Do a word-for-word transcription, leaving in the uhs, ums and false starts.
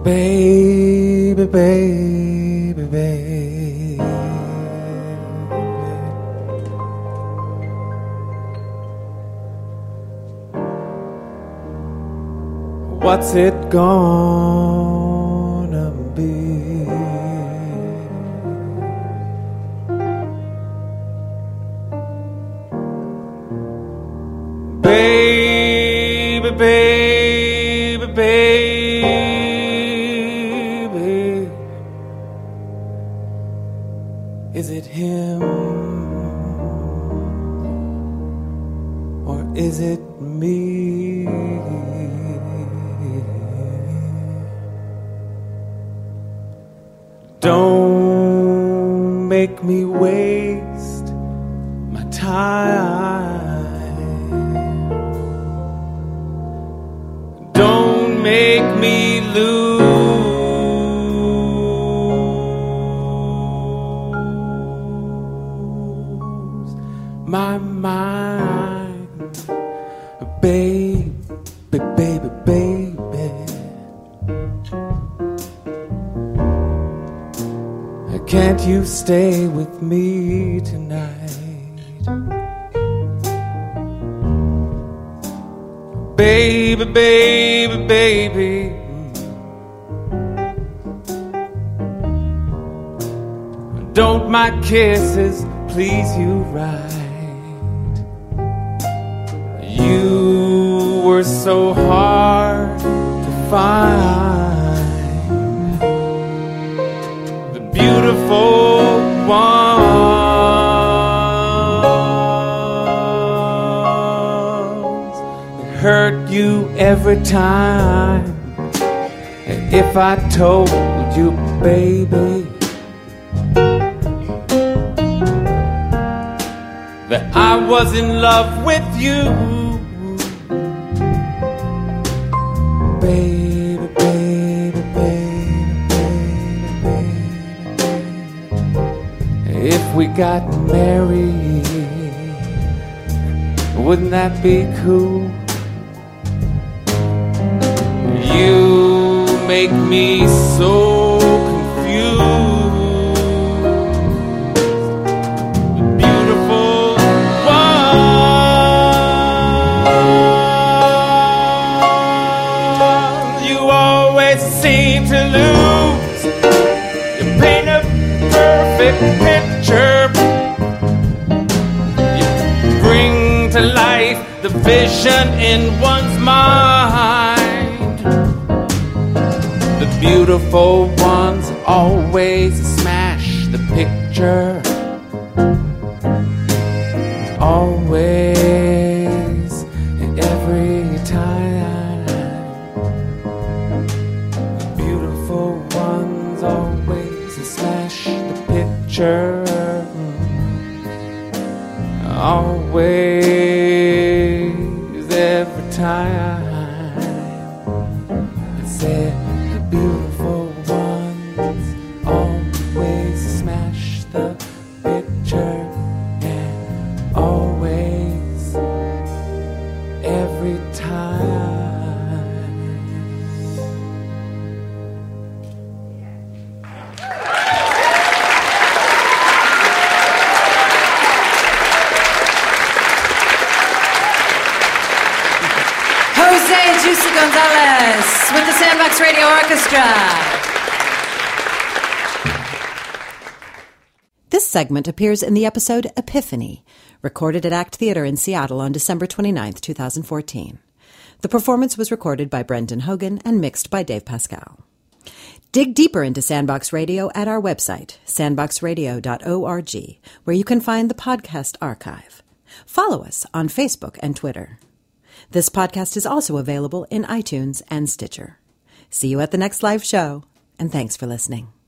Baby, baby, baby. What's it gonna be? Baby, baby, baby, is it him or is it me? Don't make me waste my time. Don't make me lose my mind. Baby, baby, baby. Can't you stay with me tonight? Baby, baby, baby. Don't my kisses please you right? You were so hard to find. The beautiful ones that hurt you every time. And if I told you, baby, that I was in love with you, baby, baby, baby, baby, baby. If we got married, wouldn't that be cool? You make me so confused. The beautiful one, you always seem to lose. You paint a perfect picture. You bring to life the vision in one's mind. The beautiful ones always smash the picture. Always and every time. The beautiful ones always smash the picture. Always, every time. It said the beautiful ones always smash the picture. And always, every time. Jose Juicy Gonzalez with the Sandbox Radio Orchestra. This segment appears in the episode Epiphany, recorded at ACT Theater in Seattle on December twenty-ninth, twenty fourteen. The performance was recorded by Brendan Hogan and mixed by Dave Pascal. Dig deeper into Sandbox Radio at our website, sandbox radio dot org, where you can find the podcast archive. Follow us on Facebook and Twitter. This podcast is also available in iTunes and Stitcher. See you at the next live show, and thanks for listening.